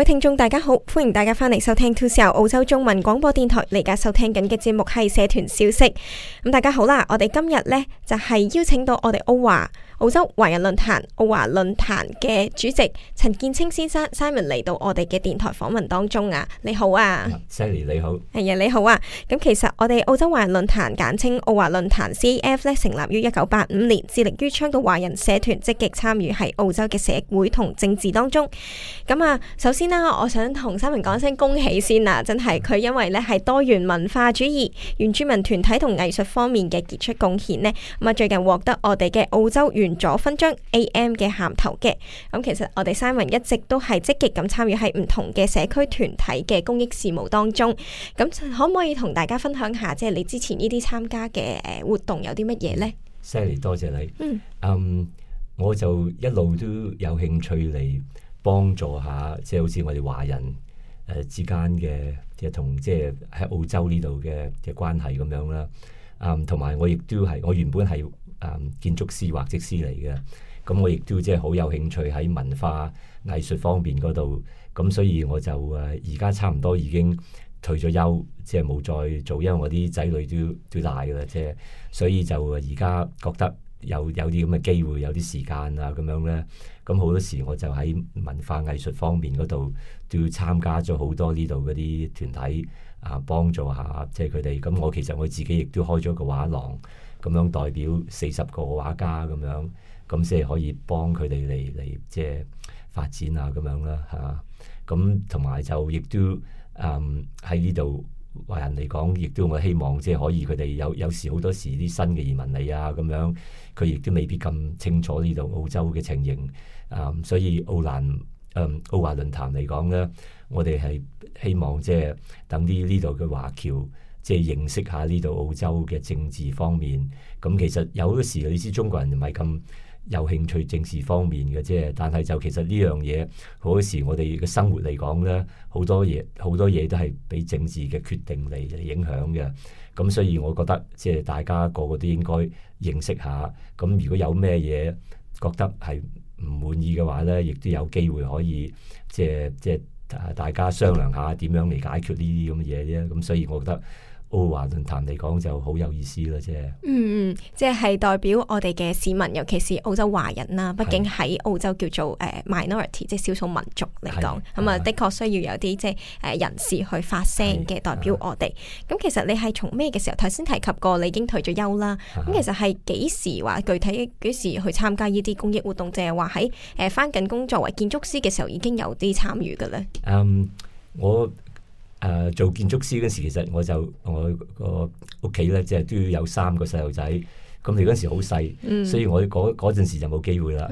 位聽眾大家好，歡迎大家翻嚟收聽 2CR 澳洲中文廣播電台。你而家收聽緊嘅節目係社團消息。咁大家好啦，我哋今日呢就係邀請到我哋澳洲華人論壇澳華論壇嘅主席陳建清先生 Simon 嚟到我哋嘅電台訪問當中啊。你好啊 Sally 你好。 係啊，你好啊。咁其實我哋澳洲華人論壇簡稱澳華論壇 CAF 咧，成立於1985年，致力於倡導華人社團積極參與喺澳洲嘅社會同政治當中。咁啊，首先啦，我想同 Simon 講聲恭喜先啊！真係佢因為咧係多元文化主義、原住民團體同藝術方面嘅傑出貢獻呢，咁啊最近獲得我哋嘅澳洲員佐勳章 AM 嘅銜頭嘅。咁其實我哋 Simon 一直都係積極咁參與喺唔同嘅社區團體嘅公益事務當中。咁可唔可以同大家分享下，即係你之前呢啲參加嘅活動有啲乜嘢呢？ Sally 多謝你。我就一路都有興趣嚟幫助下，即係好似我哋華人之間嘅即係同即係喺澳洲呢度嘅關係咁樣啦。同埋我亦都係我原本係建築師畫則師嚟嘅，咁我亦都即係好有興趣喺文化藝術方面嗰度，咁所以我就而家差唔多已經退咗休，即係冇再做，因為我啲仔女都大噶啦，即係所以就而家覺得有啲咁嘅機會，有啲時間啊咁樣咧，咁好多時我就喺文化藝術方面嗰度都要參加咗好多呢度嗰啲團體幫助下即係佢哋。咁我其實我自己亦都開咗個畫廊，咁樣代表40個畫家咁樣，咁即係可以幫佢哋嚟即係發展啊咁樣啦嚇。咁同埋就亦都喺呢度華人嚟講，亦都我希望即係可以佢哋有時好多時啲新嘅移民嚟啊咁樣，佢亦都未必咁清楚呢度澳洲嘅情形。所以澳華論壇嚟講咧，我哋係希望即係等呢度嘅華僑即係認識下呢度澳洲嘅政治方面。咁其實有好多時你知中國人唔係咁有興趣政治方面嘅啫，但係就其實呢樣嘢好多時我哋嘅生活嚟講咧，好多嘢都係俾政治嘅決定嚟影響嘅。咁所以我覺得即係大家個個都應該認識下。咁如果有咩嘢覺得係唔滿意嘅話咧，亦都有機會可以即係大家商量下點樣嚟解決呢啲咁嘅嘢啫。咁所以我覺得澳華論壇嚟講就好有意思啦， 即係代表我哋嘅市民，尤其是澳洲華人啦。畢竟喺澳洲叫做minority，即係少數民族嚟講，咁啊的確需要有啲即係人士去發聲嘅，代表我哋。咁其實你係從咩嘅時候？頭先提及過你已經退咗休啦。咁其實係幾時話具體幾時去參加呢啲公益活動？淨係話喺返緊工作為建築師嘅時候已經有啲參與嘅咧？ 我做建築師嗰時，其實我個屋企咧，即係都有3個細路仔。咁你嗰時好細，所以我嗰陣時就冇機會啦。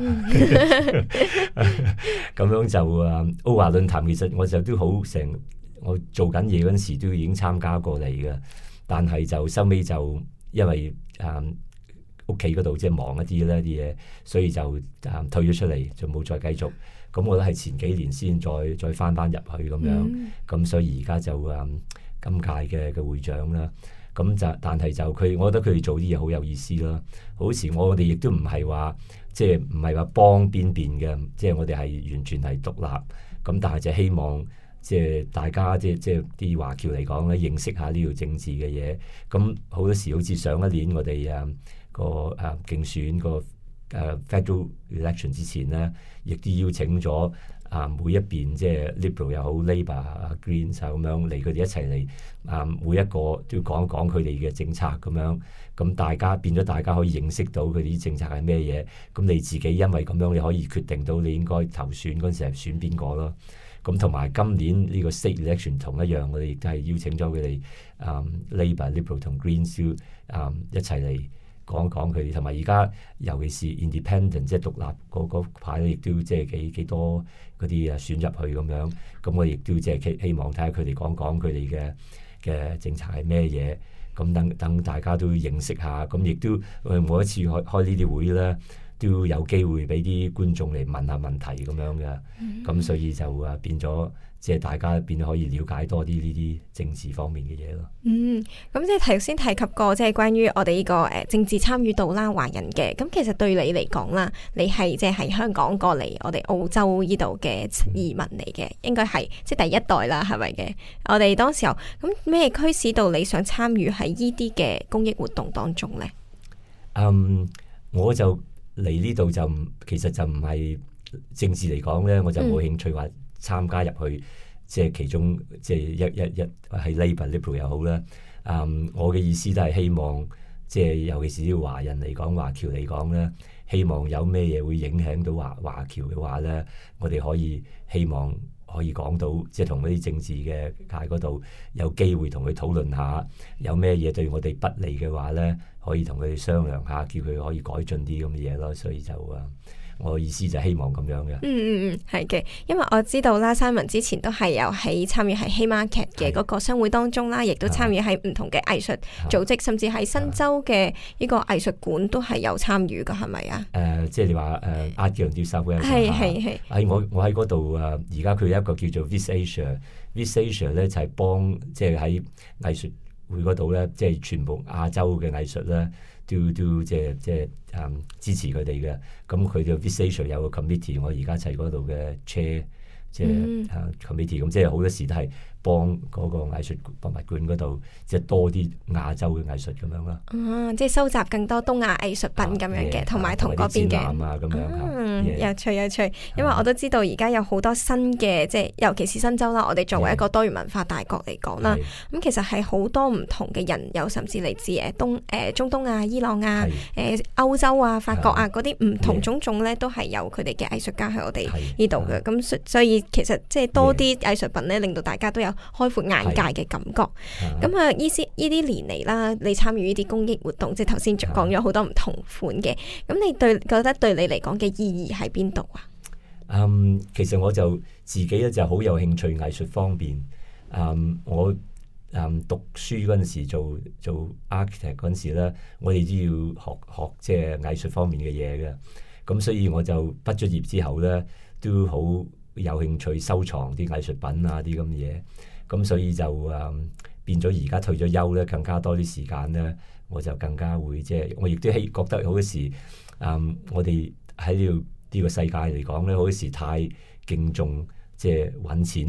咁樣就澳華論壇，其實我就都好我做緊嘢嗰陣時都已經參加過嚟嘅，但係就收尾就因為屋企嗰度即係忙一啲咧啲嘢，所以就退咗出嚟，就冇再繼續。咁我都係前幾年先再翻入去咁樣，咁所以而家就今屆嘅會長啦。咁但係就我覺得佢哋做啲嘢好有意思啦。好似我哋亦都唔係話即係唔係話幫邊邊嘅，即係我哋係完全係獨立。咁但係就希望即係大家即係啲華僑嚟講咧，認識下呢條政治嘅嘢。咁好多時好似上一年我哋個競選個Federal Election 之前咧，亦都邀請咗每一邊即係 Liberal 又好 Labour、Greens 咁樣嚟，佢哋一齊嚟每一個都要講一講佢哋嘅政策咁樣。咁大家變咗，大家可以認識到佢哋啲政策係咩嘢。咁你自己因為咁樣，你可以決定到你應該投選嗰陣時係選邊個咯。咁同埋今年呢個 State Election 同一樣，我哋亦都係邀請咗佢哋Labour、Liberal 同 Greens 一齊嚟講講佢哋，同埋而家尤其是 Independent 即係獨立嗰排亦都即係幾多嗰啲選入去咁樣。咁我亦都即係希望睇下佢哋講講佢哋嘅政策係咩嘢。咁等大家都認識下。咁亦都每一次開呢啲會咧， 都有機會俾啲觀眾嚟問下問題咁樣嘅。咁所以就變咗即係大家變咗可以了解多啲呢啲政治方面嘅嘢咯。 咁即係頭先提及過即係關於我哋呢個政治參與度啦，華人嘅。咁其實對你嚟講啦，你係即係喺香港過嚟我哋澳洲呢度嘅移民嚟嘅，應該係即係第一代啦，係咪嘅？我哋當時候咁咩驅使到你想參與喺呢啲嘅公益活動當中呢？ 我就嚟呢度就其實就唔係政治嚟講咧，我就冇興趣話參加入去，即係其中即係一係 Liberal 又好啦。我嘅意思都係希望，即係尤其是啲華人嚟講，華僑嚟講咧，希望有咩嘢會影響到華僑嘅話咧，我哋可以希望可以講到，即係同嗰啲政治嘅界嗰度有機會同佢討論下，有咩嘢對我哋不利嘅話咧，可以同佢哋商量下，叫佢可以改進啲咁嘅嘢咯。所以就我意思就希望咁樣嘅。 係嘅，因為我知道啦，Simon之前都係有喺參與喺 Haymarket 嘅嗰個商會當中啦，亦都參與喺唔同嘅藝術組織，甚至喺新州嘅呢個藝術館都係有參與㗎，係咪啊？ 即係你話Art Gallery New South Wales 係我喺嗰度而家佢有一個叫做 Vis Asia 咧，就係幫即係喺藝術會嗰度咧，即係全部亞洲嘅藝術咧。都即係支持佢哋嘅，咁佢嘅 Vis Asia 有個 committee，我而家就係嗰度嘅 chair， 即係committee，咁即係好多時都係幫嗰個藝術博物館嗰度，即係多啲亞洲嘅藝術咁樣啦。 即係收集更多東亞藝術品咁樣嘅，同埋同嗰邊嘅咁樣。 有趣，因為我都知道而家有好多新嘅，即係尤其是新州啦，我哋作為一個多元文化大國嚟講啦，咁其實係好多唔同嘅人，有甚至嚟自中東啊、伊朗啊、歐洲啊、法國啊嗰啲唔同種種咧，都係有佢哋嘅藝術家喺我哋呢度嘅。咁所以其實即係多啲藝術品咧，令到大家都有開闊眼界嘅感覺。咁呢啲年嚟啦，你參與呢啲公益活動，即係頭先講咗好多唔同款嘅。咁你覺得對你嚟講嘅意義喺邊度啊？ 其實我就自己咧就好有興趣藝術方面。我讀書嗰陣時做 architect 嗰陣時咧，我哋都要學即係藝術方面嘅嘢嘅。咁所以我就畢咗業之後咧，都好有興趣收藏啲藝術品啊啲咁嘅嘢。咁所以就變咗而家退咗休咧，更加多啲時間咧，我就更加會即係我亦都覺得好多時我哋喺呢個世界嚟講咧，好多時太敬重即係揾錢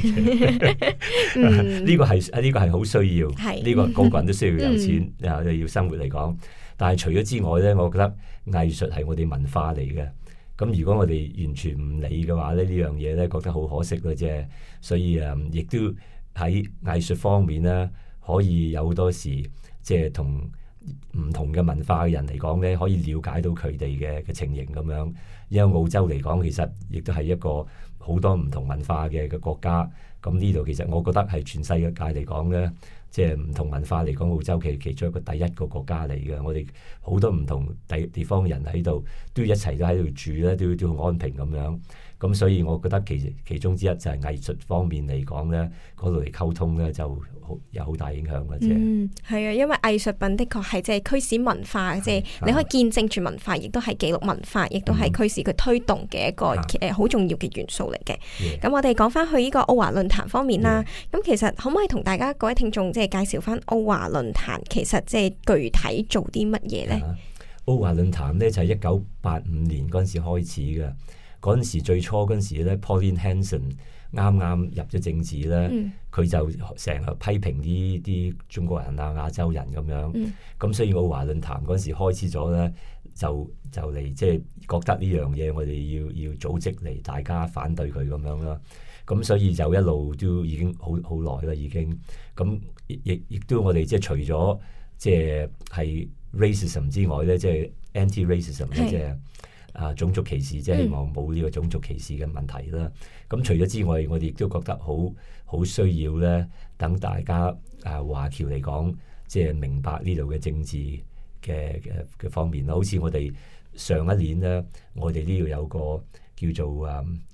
呢個係好需要，呢個個個人都需要有錢要生活嚟講。但係除咗之外咧，我覺得藝術係我哋文化嚟嘅。咁如果我哋完全唔理嘅話咧，呢樣嘢咧覺得好可惜嘅啫。所以亦都喺藝術方面咧，可以有好多時即係同唔同嘅文化嘅人嚟講咧，可以了解到佢哋嘅情形咁樣。因為澳洲嚟講，其實亦都係一個好多唔同文化嘅國家。咁呢度其實我覺得係全世界嚟講咧，即係唔同文化嚟講，澳洲其中一個第一個國家嚟嘅。我哋好多唔同地方嘅人喺度，都一齊都喺度住咧，都好安平咁樣。咁所以我覺得其中之一就係藝術方面嚟講咧，嗰度嚟溝通咧就有好大影響嘅啫。 係啊，因為藝術品的確係即係驅使文化，即係你可以見證住文化，亦都係記錄文化，亦都係驅使佢推動嘅一個好重要嘅元素嚟嘅。咁我哋講翻去呢個澳華論壇方面啦。咁其實可唔可以同大家各位聽眾即係介紹翻澳華論壇其實即係具體做啲乜嘢咧？ 澳華論壇咧就係1985年嗰陣時開始嘅。嗰陣時最初嗰陣時咧 Pauline Hanson 啱啱入咗政治咧，佢就成日批評啲中國人啊、亞洲人咁樣。咁所以澳華論壇嗰陣時開始咗咧，就嚟即係覺得呢樣嘢我哋要組織嚟大家反對佢咁樣啦。咁所以就一路都已經好耐啦，已經。咁亦都我哋即係除咗即係 racism 之外咧，即係 anti-racism 咧，即係種族歧視，即係希望冇呢個種族歧視嘅問題啦。咁除咗之外，我哋亦都覺得好需要咧，等大家華僑嚟講，即係明白呢度嘅政治嘅方面啦。好似我哋上一年咧，我哋呢度有個叫做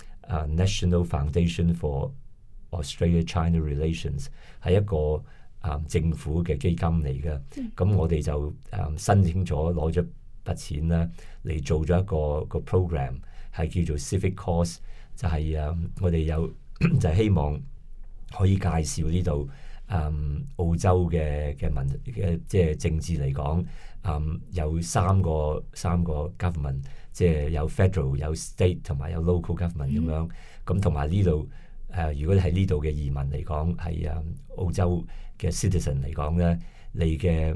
National Foundation for Australia-China Relations， 係一個政府嘅基金嚟嘅。咁我哋就申請咗攞咗筆錢啦，嚟做咗一個 program 係叫做 Civic Cause， 就係我哋有就係希望可以介紹呢度澳洲嘅即係政治嚟講，有三個 government， 即係有 federal、有 state 同埋有 local government 咁樣。咁同埋呢度如果你係呢度嘅移民嚟講，係澳洲嘅 citizen 嚟講咧，你嘅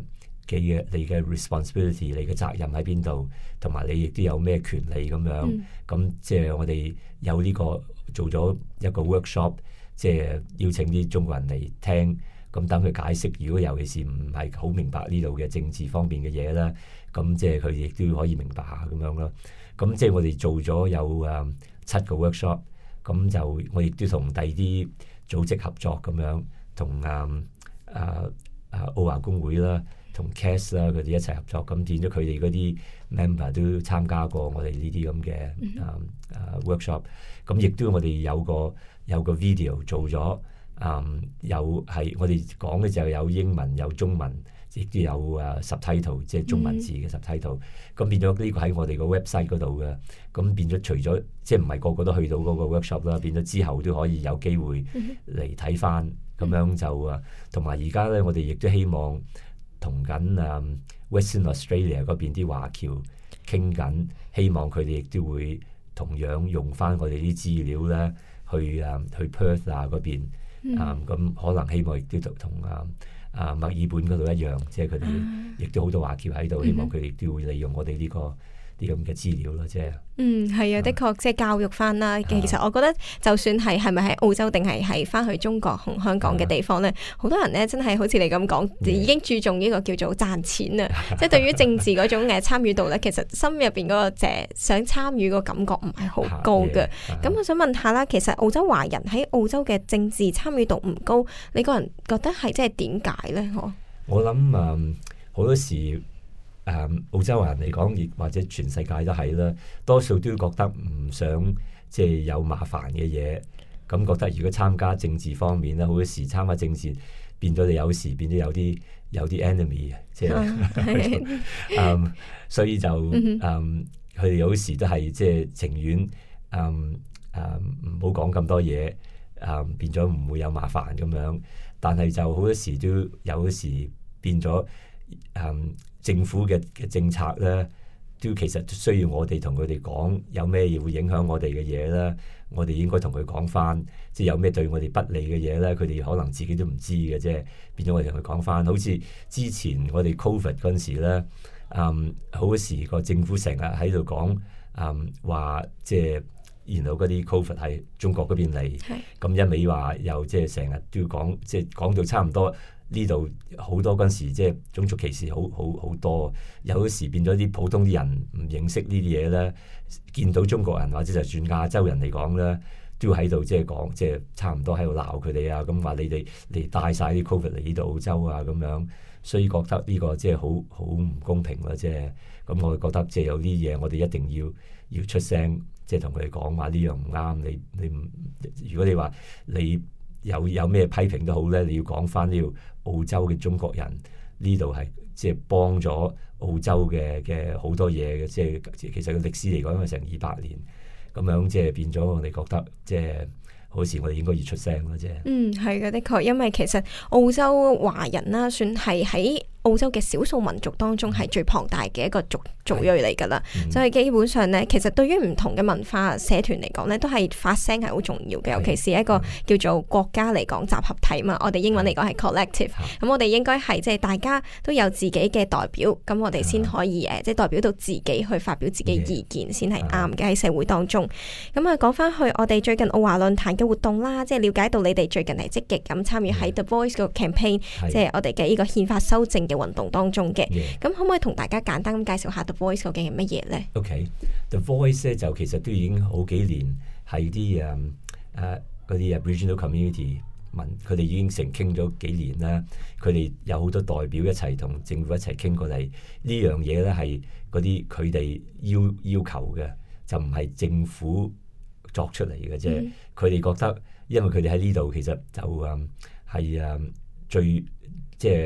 responsibility， 你嘅責任喺邊度，同埋你亦都有咩權利咁樣。咁即係我哋有呢個做咗一個 workshop。即係邀請啲中國人嚟聽，咁等佢解釋。如果尤其是唔係好明白呢度嘅政治方面嘅嘢啦，咁即係佢亦都可以明白下咁樣咯。咁即係我哋做咗有7個 workshop， 咁就我亦都同第二啲組織合作咁樣，同澳華公會啦，同 CAS 啦佢哋一齊合作，咁變咗佢哋嗰啲 member 都參加過我哋呢啲咁嘅workshop。咁亦都我哋有個 video 做咗，有係我哋講嘅就有英文有中文，亦都有subtitle， 即係中文字嘅 subtitle。咁變咗呢個喺我哋個 website 嗰度嘅，咁變咗除咗即係唔係個個都去到嗰個 workshop 啦，變咗之後都可以有機會嚟睇翻，咁樣就同埋而家咧，我哋亦都希望同緊Western Australia 嗰邊啲華僑傾緊，希望佢哋亦都會同樣用翻我哋啲資料咧。去 Perth 嗰邊，咁可能希望亦都同墨爾本嗰度一樣，即係佢哋亦都好多華僑喺度，希望佢哋都會利用我哋呢個啲咁嘅資料咯，即係。 係啊，的確即係教育翻啦。其實我覺得，就算係咪喺澳洲定係翻去中國同香港嘅地方咧，好多人咧真係好似你咁講，已經注重呢個叫做賺錢啊。即係對於政治嗰種參與度咧，其實心入邊嗰個想參與個感覺唔係好高嘅。咁我想問下啦，其實澳洲華人喺澳洲嘅政治參與度唔高，你個人覺得係即係點解咧？ 我諗好多時。澳洲人嚟講，亦或者全世界都係啦，多數都覺得唔想即係有麻煩嘅嘢，咁覺得如果參加政治方面咧，好多時參加政治變咗你有時變咗有啲 enemy， 即係所以就佢哋有時都係即係情願唔好講咁多嘢，變咗唔會有麻煩咁樣，但係就好多時都有時變咗政府嘅政策咧，都其實需要我哋同佢哋講有咩會影響我哋嘅嘢咧，我哋應該同佢講翻，即係有咩對我哋不利嘅嘢咧，佢哋可能自己都唔知嘅啫，變咗我哋同佢講翻。好似之前我哋 Covid 嗰陣時咧，好多時個政府成日喺度講話，即係然後嗰啲 Covid 係中國嗰邊嚟，咁一味話又即係成日都要講，即係講到差唔多。呢度好多嗰陣時，即係種族歧視好多，有時變咗啲普通啲人唔認識呢啲嘢咧，見到中國人或者就算亞洲人嚟講咧，都喺度即係講，即係差唔多喺度鬧佢哋啊，咁話你哋嚟帶晒啲 Covid 嚟呢度澳洲啊咁樣，所以覺得呢個即係好唔公平啦，即係咁我覺得即係有啲嘢我哋一定要出聲，即係同佢哋講話呢樣唔啱，你唔如果你話你有咩批評都好咧，你要講翻呢度澳洲嘅中國人呢度係即係幫咗澳洲嘅好多嘢嘅，即係其實個歷史嚟講係成200年咁樣，即係變咗我哋覺得即係好似我哋應該要出聲咯，即係。 係嘅，的確，因為其實澳洲華人啦，算係喺澳洲嘅少數民族當中係最龐大嘅一個族裔嚟㗎啦，所以基本上咧，其實對於唔同嘅文化社團嚟講咧，都係發聲係好重要嘅，尤其是一個叫做國家嚟講集合體嘛，我哋英文嚟講係 collective，咁我哋應該係即係大家都有自己嘅代表，咁我哋先可以即係代表到自己去發表自己意見先係啱嘅喺社會當中。咁講翻去我哋最近澳華論壇嘅活動啦，即係了解到你哋最近係積極咁參與喺 The Voice 個 campaign，即係我哋嘅呢個憲法修正嘅運動當中嘅，咁可唔可以同大家簡單咁介紹下 The Voice 究竟係乜嘢咧 ？OK，The Voice 咧就其實都已經好幾年係啲嗰啲 Aboriginal community 佢哋已經傾咗幾年啦。佢哋有好多代表一齊同政府一齊傾過嚟，呢樣嘢咧係嗰啲佢哋要求嘅，就唔係政府作出嚟嘅啫。佢哋覺得，因為佢哋喺呢度其實就係最即係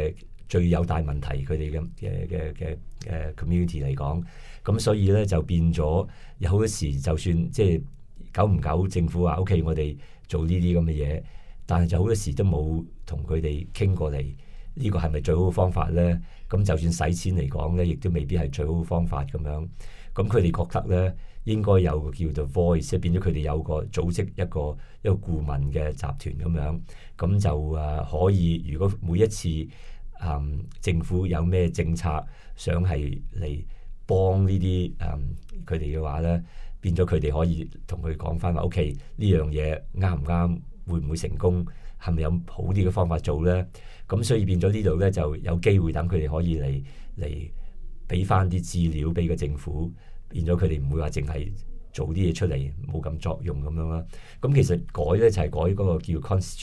最有大問題佢哋嘅 community 嚟講，咁所以咧就變咗有好多時，就算即係久唔久政府話 OK， 我哋做呢啲咁嘅嘢，但係就好多時都冇同佢哋傾過嚟，呢個係咪最好嘅方法咧？咁就算使錢嚟講咧，亦都未必係最好嘅方法咁樣。咁佢哋覺得咧，應該有個叫做 voice， 即係變咗佢哋有個組織一個顧問嘅集團咁樣，咁就可以，如果每一次政府有咩政策想係嚟幫呢啲佢哋嘅話咧，變咗佢哋可以同佢講翻話 OK， 呢樣嘢啱唔啱，會唔會成功，係咪有好啲嘅方法做咧？咁所以變咗呢度咧就有機會等佢哋可以嚟俾翻啲資料俾個政府，變咗佢哋唔會話淨係做啲嘢出嚟冇咁作用咁樣啦。咁其實改咧就係改嗰個叫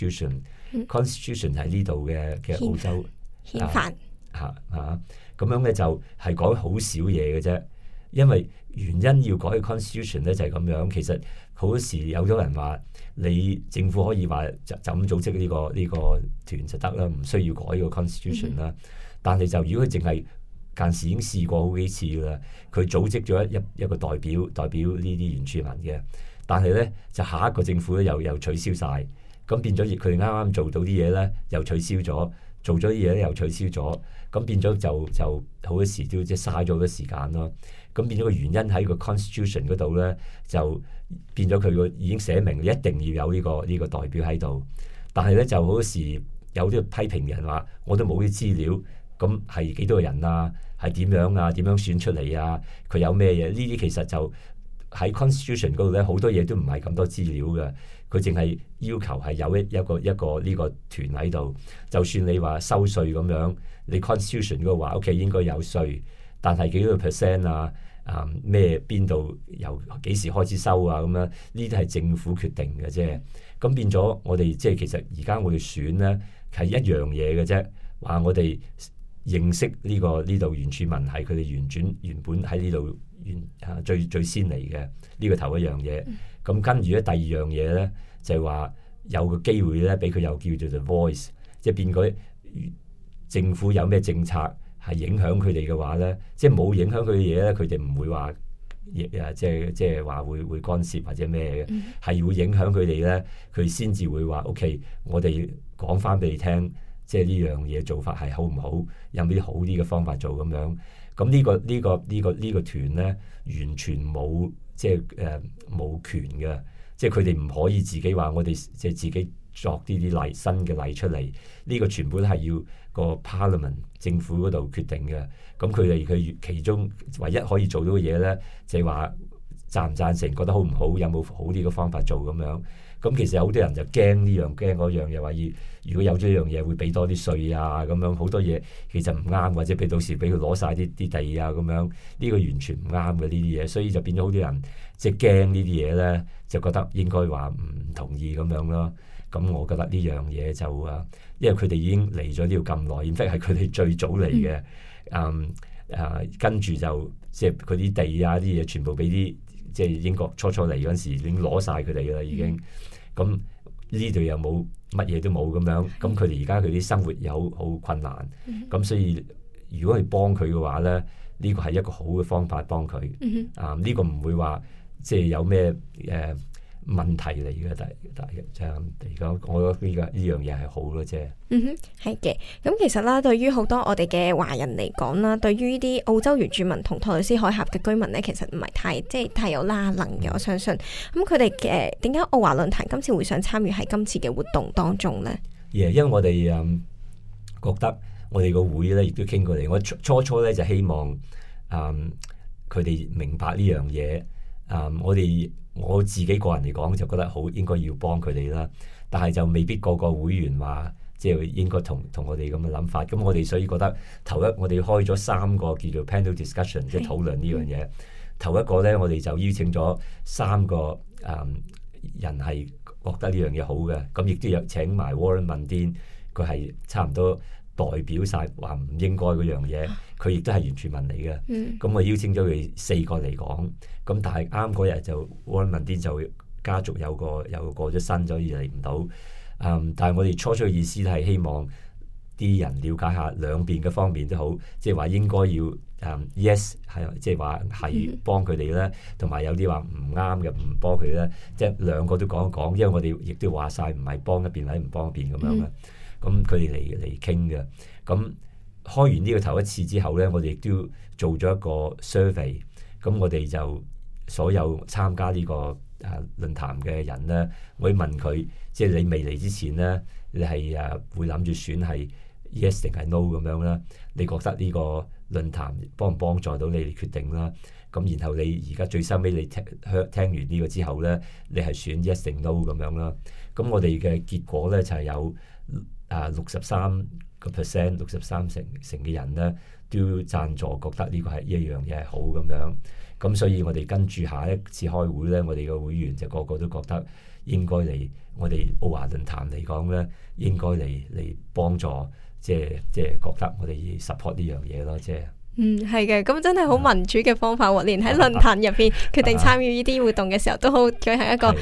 constitution，constitution 係呢度嘅澳洲憲法咁樣咧就係改好少嘢嘅啫。因為原因要改 constitution 咧就係咁樣，其實好多時有咗人話你政府可以話就咁組織呢個團就得啦，唔需要改個 constitution 啦。但係就如果佢淨係間時已經試過好幾次啦，佢組織咗一個代表呢啲原住民嘅，但係咧就下一個政府咧又取消晒，咁變咗佢哋啱啱做到啲嘢咧又取消咗，做咗啲嘢咧又取消咗，咁變咗就好多時都即係嘥咗好多時間咯。咁變咗個原因喺個 constitution 嗰度咧，就變咗佢個已經寫明一定要有呢個代表喺度，但係咧就好多時有啲批評人話我都冇啲資料，咁係幾多個人啊？係點樣啊？點樣選出嚟啊？佢有咩嘢？呢啲其實就喺 constitution 嗰度咧，好多嘢都唔係咁多資料嘅。佢淨係要求係有一個呢個團喺度。就算你話收稅咁樣，你 constitution 嗰度話 OK 應該有稅，但係幾多個 percent 啊？咩邊度由幾時開始收啊？咁樣呢啲係政府決定嘅啫。咁變咗我哋即係其實而家我哋選咧係一樣嘢嘅啫。話我哋認識呢度原住民係佢哋原本喺呢度最先嚟嘅，呢個頭一樣嘢。咁跟住咧第二樣嘢咧就係話有個機會咧俾佢有叫做 the voice， 即係變佢政府有咩政策係影響佢哋嘅話咧，即係冇影響佢嘅嘢咧，佢哋唔會話即係話會干涉或者咩嘅，係會影響佢哋咧，佢先至會話 OK， 我哋講翻俾你聽。即係呢樣嘢做法係好唔好？有冇啲好啲嘅方法做咁樣？咁呢個團咧，完全冇即係冇權嘅，即係佢哋唔可以自己話我哋即係自己作呢啲例新嘅例出嚟。呢個全部都係要個 Parliament 政府嗰度決定嘅。咁佢其中唯一可以做到嘅嘢咧，就係話贊唔贊成，覺得好唔好，有冇好啲嘅方法做咁樣。咁其實有好多人就驚呢樣驚嗰樣，又話如果有咗一樣嘢會俾多啲稅啊咁樣，好多嘢其實唔啱，或者到時俾佢攞晒啲地啊咁樣，呢個完全唔啱嘅呢啲嘢，所以就變咗好多人即係驚呢啲嘢咧，就覺得應該話唔同意咁樣咯。咁我覺得呢樣嘢就因為佢哋已經嚟咗呢度咁耐，in fact係佢哋最早嚟嘅，跟住就即係佢啲地啊啲嘢全部俾啲。即係英國初嚟嗰陣時已經攞晒佢哋㗎啦，已經咁呢度又冇乜嘢都冇咁樣，咁佢哋而家佢啲生活有好困難，咁所以如果係幫佢嘅話咧，呢個係一個好嘅方法幫佢，呢個唔會話即係有咩問題嚟嘅，但係就嚟講，我覺得呢樣嘢係好咯，即係。 係嘅。咁其實啦，對於好多我哋嘅華人嚟講啦，對於呢啲澳洲原住民同托雷斯海峽嘅居民咧，其實唔係太有拉能嘅。我相信咁佢哋嘅點解澳華論壇今次會想參與喺今次嘅活動當中咧？ 因為我哋覺得我哋個會咧亦都傾過嚟，我初咧就希望佢哋明白呢樣嘢。我自己個人嚟講就覺得好應該要幫佢哋啦，但係就未必個個會員話即係應該同我哋咁嘅諗法。咁我哋所以覺得我哋開咗3個叫做 panel discussion， 即係討論呢樣嘢。頭一個咧，我哋就邀請咗3個人係覺得呢樣嘢好嘅，咁亦都有請埋 Warren Mundine， 佢係差唔多代表晒話唔應該嗰樣嘢，佢亦都係原住民嚟嘅。咁我邀請咗佢4個嚟講，咁但係啱嗰日就 Warren Mundine就家族有個過咗身咗而嚟唔到。但係我哋初嘅意思係希望啲人了解下兩邊嘅方面都好，即係話應該要yes 係，即係話係幫佢哋咧，同埋有啲話唔啱嘅唔幫佢咧，即係兩個都講一講，因為我哋亦都話晒唔係幫一邊或者唔幫一邊咁樣嘅，咁佢哋嚟傾嘅。咁開完呢個頭一次之後咧，我哋亦都做咗一個 survey， 咁我哋就所有參加呢個論壇嘅人咧，我會問佢，即係你未嚟之前咧，你係會諗住選係 yes 定係 no 咁樣啦？你覺得呢個論壇幫唔幫助到你哋決定啦？咁然後你而家最收尾你聽完呢個之後咧，你係選 yes 定 no 咁樣啦？咁我哋嘅結果咧就係有63%、63%嘅人咧都贊助，覺得呢個係一樣嘢係好咁樣。咁所以我哋跟住下一次開會咧，我哋嘅會員就個個都覺得應該嚟我哋澳華論壇嚟講咧，應該嚟幫助，即係覺得我哋要 support 呢樣嘢咯，即係。 係嘅，咁真係好民主嘅方法喎！連喺論壇入邊決定參與呢啲活動嘅時候，都好舉行一個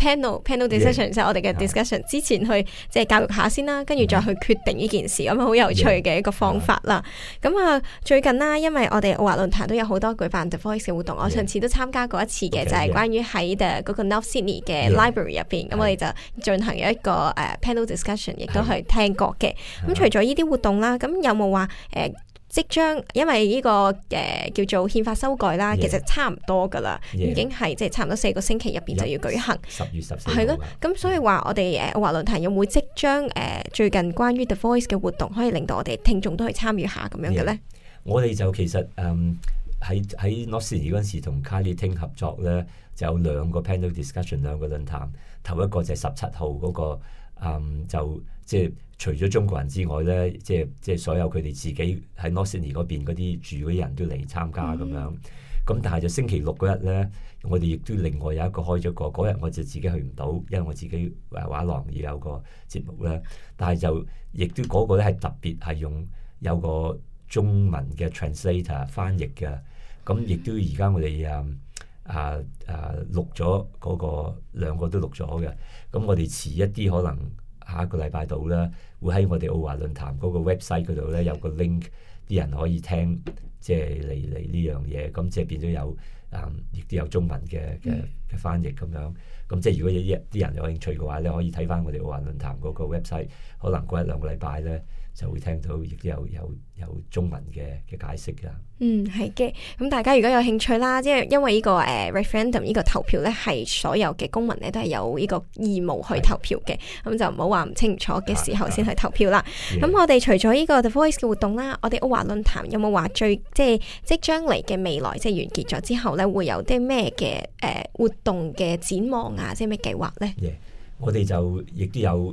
panel discussion，即係我哋嘅 discussion 之前去即係教育下先啦，跟住再去決定呢件事，咁好有趣嘅一個方法啦。咁最近啦，因為我哋澳華論壇都有好多舉辦 The Voice 嘅活動，我上次都參加過一次嘅，就係關於喺嗰個 North Sydney 嘅 library 入邊，咁我哋就進行咗一個panel discussion， 亦都係聽過嘅。咁除咗呢啲活動啦，咁有冇話即將因為呢個叫做憲法修改啦，其實差唔多噶啦，已經係即係差唔多4個星期入邊就要舉行。10月14號係咯，咁所以話我哋澳華論壇有冇即將最近關於 The Voice 嘅活動，可以令到我哋聽眾都去參與下咁樣嘅咧？ 我哋就其實喺 North Sydney 嗰陣時同 Kylie Ting 合作咧，就有2個 panel discussion， 2個論壇。頭一個就係17號嗰個就即係除咗中國人之外咧，即係所有佢哋自己喺 North Sydney 嗰邊嗰啲住嗰啲人都嚟參加咁樣。咁但係就星期六嗰日咧，我哋亦都另外有一個開咗個，嗰日我就自己去唔到，因為我自己畫廊要有個節目咧。但係就亦都嗰個咧係特別係用有個中文嘅 translator 翻譯嘅。咁亦都而家我哋錄咗嗰個2個都錄咗嘅。咁我哋遲一啲可能下一個禮拜度咧，會喺我哋澳華論壇嗰個 website 嗰度咧有個 link， 啲人可以聽，即係嚟呢樣嘢。咁即係變咗有亦都有中文嘅翻譯咁樣。咁即係如果有啲人有興趣嘅話咧，可以睇翻我哋澳華論壇嗰個 website， 可能過1-2個禮拜咧就會聽到，亦都有中文嘅解釋㗎。 係嘅。咁大家如果有興趣啦，即係因為呢個referendum 呢個投票咧，係所有嘅公民咧都係有呢個義務去投票嘅。咁就唔好話唔清楚嘅時候先去投票啦。咁我哋除咗呢個 The Voice 嘅活動啦，我哋澳華論壇有冇話即將嚟嘅未來，即係完結咗之後咧，會有啲咩嘅活動嘅展望啊？即係咩計劃咧？ 我哋就亦都有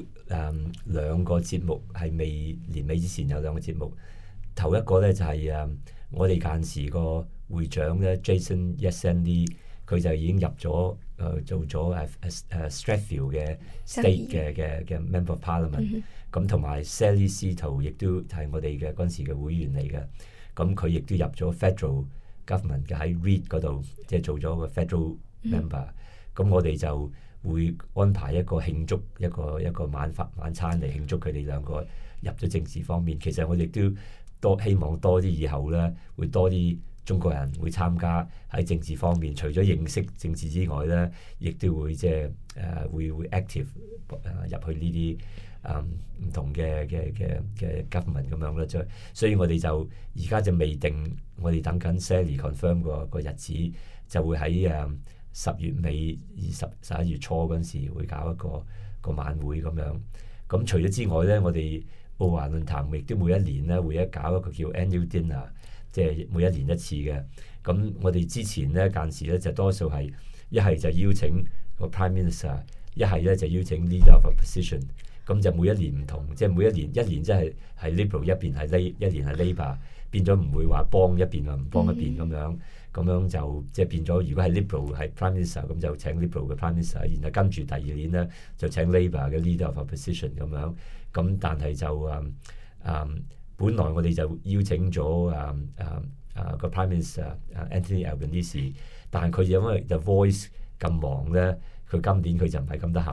2個節目，係年尾之前有2個節目。頭一個咧就係我哋間時個會長咧 Jason Yesen， 佢就已經入咗做咗Strathfield 嘅 State 嘅 Member of Parliament。咁同埋 Sally Sito 亦都係我哋嘅嗰陣時嘅會員嚟嘅。咁佢亦都入咗 Federal Government 嘅喺 Reid 嗰度，即係做咗個 Federal Member。咁我哋就會安排一個慶祝一個晚餐嚟慶祝佢哋2個入咗政治方面。其實我哋都希望多啲以後咧，會多啲中國人會參加喺政治方面。除咗認識政治之外咧，亦都會即係會 active 入去呢啲唔同嘅 government 咁樣啦。所以我哋就而家就未定，我哋等緊 Sally confirm 個日子，就會喺10月尾11月初嗰陣時會搞一個晚會咁樣。咁除咗之外咧，我哋澳華論壇亦都每一年咧會搞一個叫 Annual Dinner， 即係每一年一次嘅。咁我哋之前咧間時咧就多數係一係就邀請個 Prime Minister， 一係咧就邀請 Leader of Opposition。咁就每一年唔同，即係每一年即係 Liberal 一邊係一年係 Labour， 變咗唔會話幫一邊啊唔幫一邊咁樣。咁樣就即係變咗，如果係 Liberal 係 Prime Minister， 咁就請 Liberal 嘅 Prime Minister， 然後跟住第2年咧就請 Labour 嘅 Leader of Opposition 咁樣。咁但係就本來我哋就邀請咗個 Prime Minister Anthony Albanese， 但係佢因為 The Voice 咁忙咧，佢今年佢就唔係咁得閒。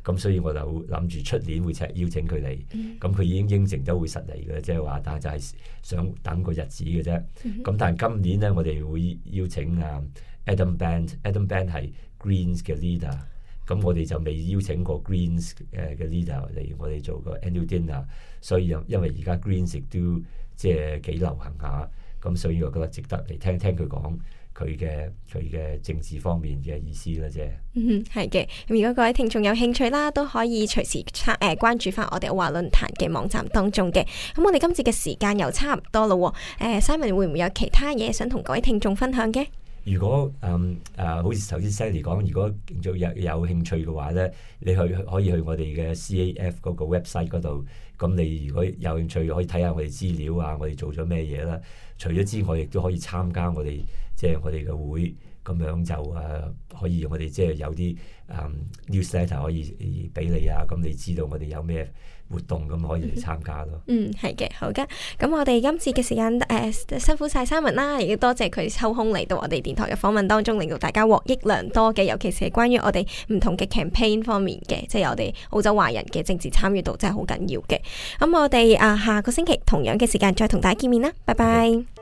咁所以我就諗住出年會邀請佢嚟，咁佢已經應承咗會實嚟嘅，即係話，但係就係想等個日子嘅啫。咁但係今年咧，我哋會邀請Adam Band 係 Greens 嘅 leader， 咁我哋就未邀請過 Greens 嘅 leader 嚟我哋做個 annual dinner， 所以因為而家 Greens 亦都即係幾流行下，咁所以我覺得值得嚟聽聽佢講佢嘅政治方面嘅意思啦啫。 係嘅。咁如果各位聽眾有興趣啦，都可以隨時關注翻我哋奧華論壇嘅網站當中嘅。咁我哋今次嘅時間又差唔多咯。Simon 會唔會有其他嘢想同各位聽眾分享嘅？ 如果好似頭先 Sally 講，如果有興趣嘅話咧，你可以去我哋嘅 CAF 嗰個 website 嗰度。咁你如果有興趣，可以睇下我哋資料啊，我哋做咗咩嘢啦。除咗之外，亦都可以參加我哋嘅會，咁樣就可以我哋即係有啲newsletter 可以俾你啊。咁你知道我哋有咩活動，咁可以嚟參加咯。 係嘅，好嘅。咁我哋今次嘅時間辛苦晒 Simon 啦，亦都多謝佢抽空嚟到我哋電台嘅訪問當中，令到大家獲益良多嘅，尤其是係關於我哋唔同嘅 campaign 方面嘅，即係我哋澳洲華人嘅政治參與度真係好緊要嘅。咁我哋下個星期同樣嘅時間再同大家見面啦，拜拜。Okay.